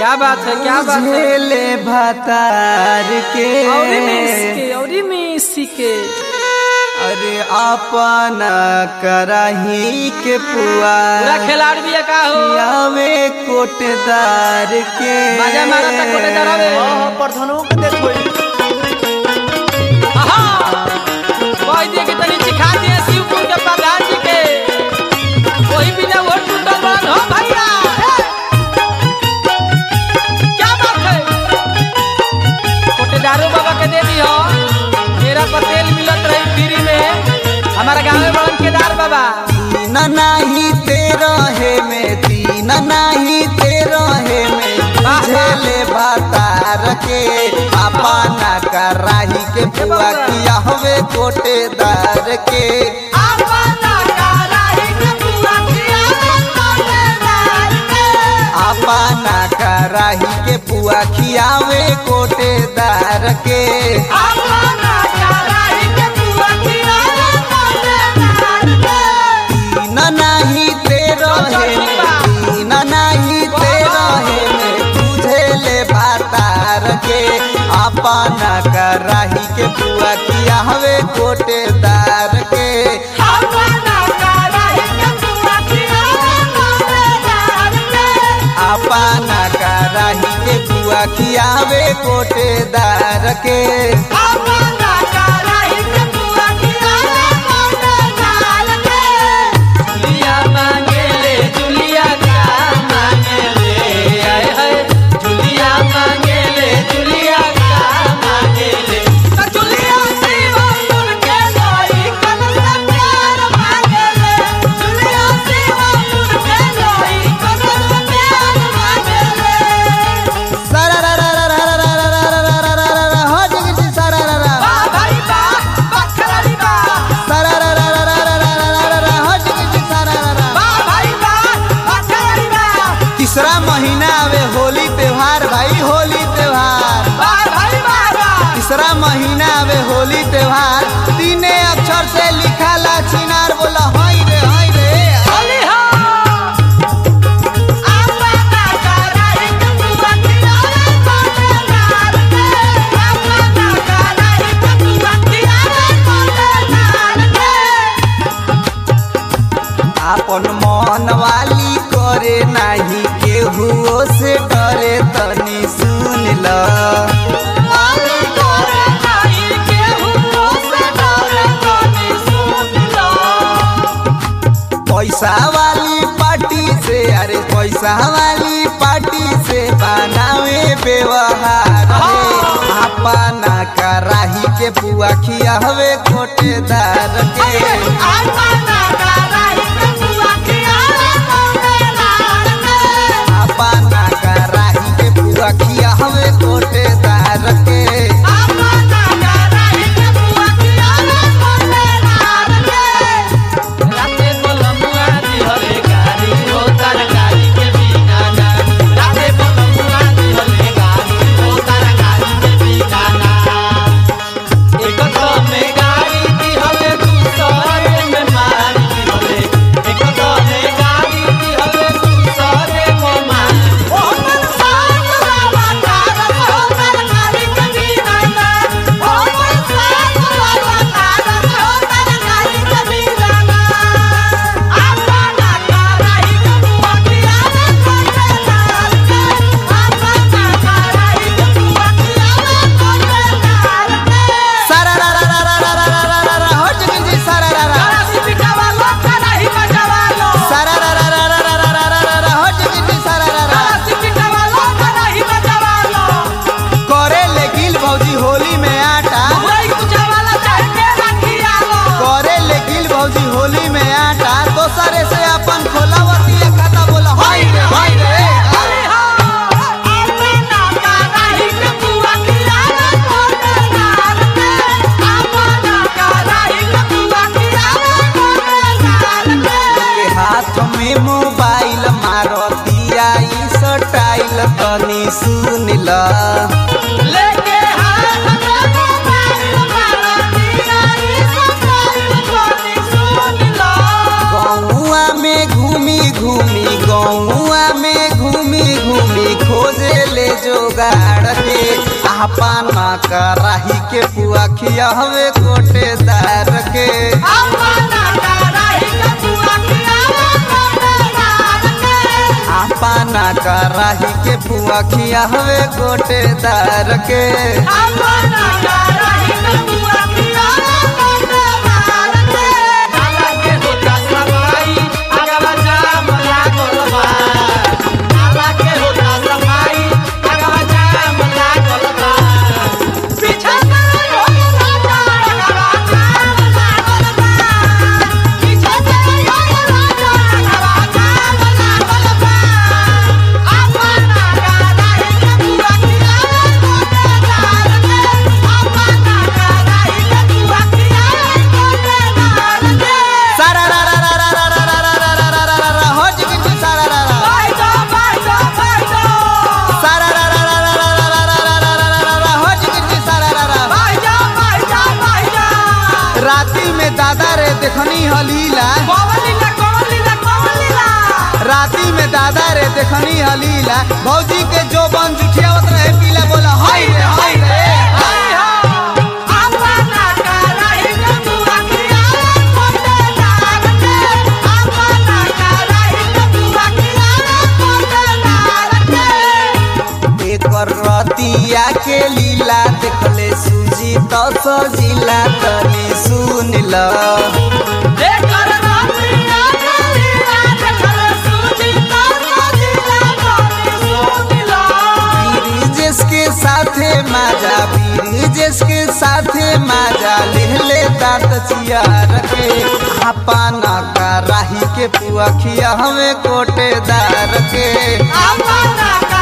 क्या बात है, क्या बात है। झेले भातार के औरी मिसी के अरे अपना कराही के पुआ पूरा खिलाड़ भी का हो आवे कोटेदार के मजा मारा था कोटेदार आवे प्रधानों के देखो कह दिए कि तनी सिखा दिए शिवपुर के प्रधान जी के वही बिना वोट टूटल बन हो भैया। क्या बात है, कोटेदारों बाबा के दे दी हो मेरा पर तेल मिलत रही फ्री में हमारा गाँव में बड़न केदार बाबा। तीन नहीं तेरहे में तीन नहीं तेरहे में झेले भातार के अपना कराही के पुआ किया हवे कोटेदार के अपना कराही के पुआ किया कोटेदार के अपना कराही के पुआ खियावे कोटेदार के अपना कराही के पुआ किया कोटेदार के। तीन नहीं तेरहे में तीन नहीं तेरहे में तुझेले भातार के अपना कराही के पुआ किया हवे कोटेदार के अपना कराही के पुआ किया कोटेदार के अपना कराही के पुआ खियावे कोटेदार के अपना कराही के पुआ किया कोटेदार के। जुलिया मांगेले जुलिया का मांगेले आए है जुलिया मांगेले जुलिया का मांगेले जुलिया शिवपुर के लोई कन से प्यार मांगेले जुलिया शिवपुर के लोई कन से प्यार मांगेले। हो जिगिटी सरारा वाह भाई वाह बखरारी वाह हो जिगिटी सरारा वाह भाई वाह बखरारी वाह तीसरा महीना आवे होली त्योहार भाई होली त्योहार वाह भाई वाह वाह तीसरा महीना आवे होली त्योहार तीने अक्षर से लिखा ला चिनार बोला होई रे होली हो अपना कराही के पुआ किया कोटेदार के अपना कराही के पुआ किया कोटेदार के। अपन मन वाली करे नाही केहू से डरे तनी सुन ल माली करे नहीं केहू से डरे तनी सुन लो। पैसा वाली पार्टी से अरे पैसा वाली पार्टी से बनावे व्यवहार अपना कराही के पुआ खिया हवे कोटेदार के अपना कराही के पुआ किया कोटेदार के अपना कराही के पुआ खिया हवे कोटेदार के अपना कराही के पुआ किया कोटेदार के। राते बोलमुआ दिहले गाड़ी हो तरकारी के बिना ना राते बोलमुआ दिहले गाड़ी हो तरकारी के बिना ना एक तो में गाड़ी दिहले दूसरे में मारी दिहले एक तो में गाड़ी दिहले दूसरे में मारी ओ मन साथ वाला तार हो तरकारी के बिना ना ओ मन साथ वाला तार हो तरकारी के बिना ना अपना कराही के पुआ किया कोटेदार के अपना कराही के पुआ किया कोटेदार के। सरारा हो जिगिटी सरारा करासी पिटावा लो कराही बजावा लो हो जिगिटी सरारा करासी पिटावा लो कराही बजावा लो करे ले गिल भौजी होली में आटा मुरई कुचावाला चाहे के रखिया लो करे ले गिल भौजी होली में आटा दोसरे से अपन खोलावती खाता बोला होई रे अरे हो अपना कराही के पुआ किया कोटेदार के अपना कराही के पुआ किया कोटेदार के। के हाथ में मोबाइल मारतिया ई स्टाइल तनी सुन ल लेके हाथ में मोबाइल मारा दिया इस स्टाइल कोनी सुन लो। गौआ में घूमी घूमी खोजे अपना कराही के पुआ खियावे कोटेदार के अपना कराही के पुआ खियावे कोटेदार के अपना कराही के पुआ खियावे कोटेदार के अपना कराही के पुआ खियावे कोटेदार के काला के होता सफाई अगवा जाम लागल बा काला के होता सफाई अगवा जाम लागल बा पीछे से हो राजा अगवा जाम लागल बा पीछे से हो राजा अगवा जाम लागल बा अपना कराही के पुआ खियावे कोटेदार के अपना कराही के पुआ खियावे कोटेदार के सारा रा रा रा रा रा रा रा रा रा रा रा रा रा हो जिगिटी सारा रा रा बाइजो सारा रा रा रा रा रा रा रा रा रा रा रा रा हो जिगिटी सारा रा रा बाइजो राती में दादा रे देखनी हलीला राती में दादा रे देखनी हलीला भौजी के जो बन जुठियावत रहे पीला बोला हाय रे हाय रे एकर रतिया के लीला देखले सूजी तो सजिला तनी सुन ल ब्रिजेश के साथे माजा ब्रिजेश के साथे माजा लेले दांत चियार के अपना कराही के पुआ खिया हमें कोटेदार के अपना